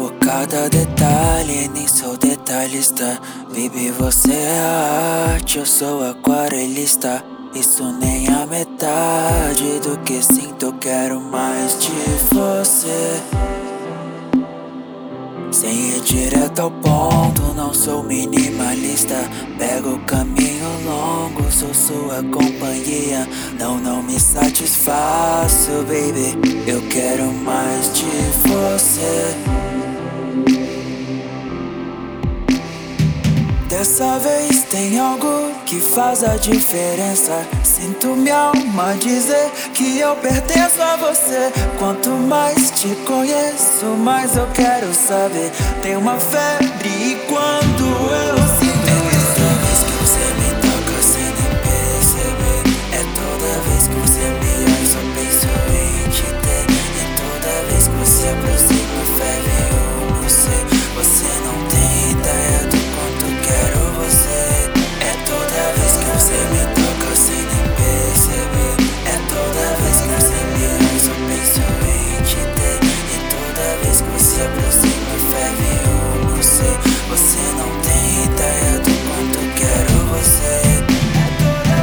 cada detalhe, nem sou detalhista. Baby, você é arte, eu sou aquarelista. Isso nem a metade do que sinto, eu quero mais de você. Sem ir direto ao ponto, não sou minimalista. Pego o caminho longo, sou sua companhia. Não me satisfaço, baby, eu quero mais de você. Dessa vez tem algo que faz a diferença. Sinto minha alma dizer que eu pertenço a você. Quanto mais te conheço, mais eu quero saber. Tem uma febre e quando eu sinto isso, toda vez que você me toca sem nem perceber. É toda vez que você me olha, só penso em te ter. E toda vez que você aproxima, ferve o meu ser. Você não tem ideia do quanto quero você. É toda vez que você me toca sem nem perceber. É toda vez que você me olha, só penso em te ter. E toda vez que você aproxima, ferve o meu ser. Você não tem ideia do quanto quero você. É toda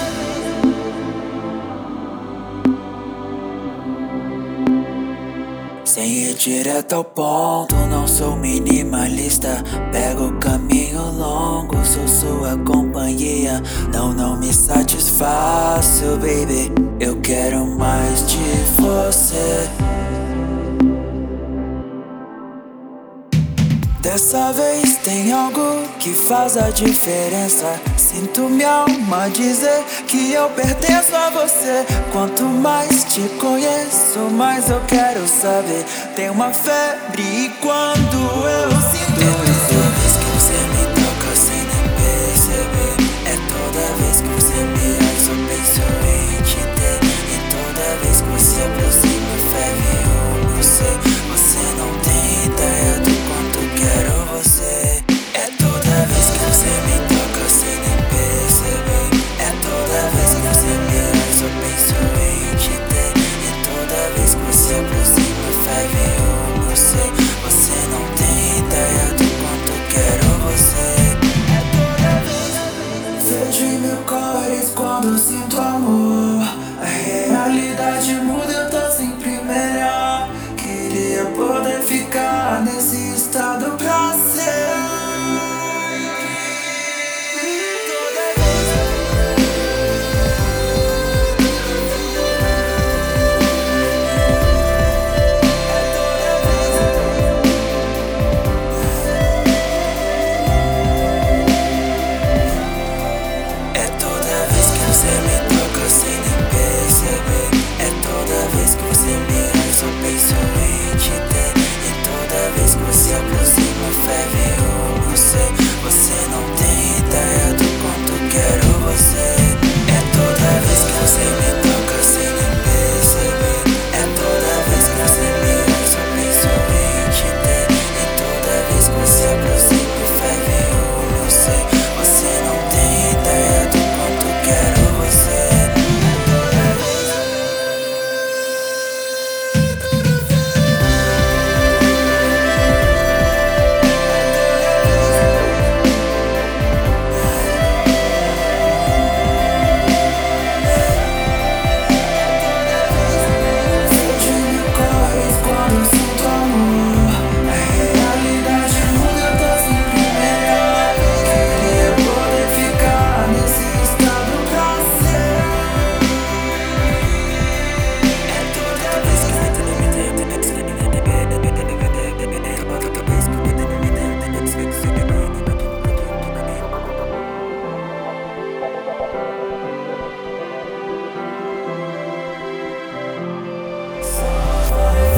vez. Sem ir direto ao ponto, não sou minimalista. Pego o caminho longo, sou sua companhia. Não me satisfaço, baby, eu quero mais de você. Dessa vez tem algo que faz a diferença. Sinto minha alma dizer que eu pertenço a você. Quanto mais te conheço, mais eu quero saber. Tem uma febre e quando eu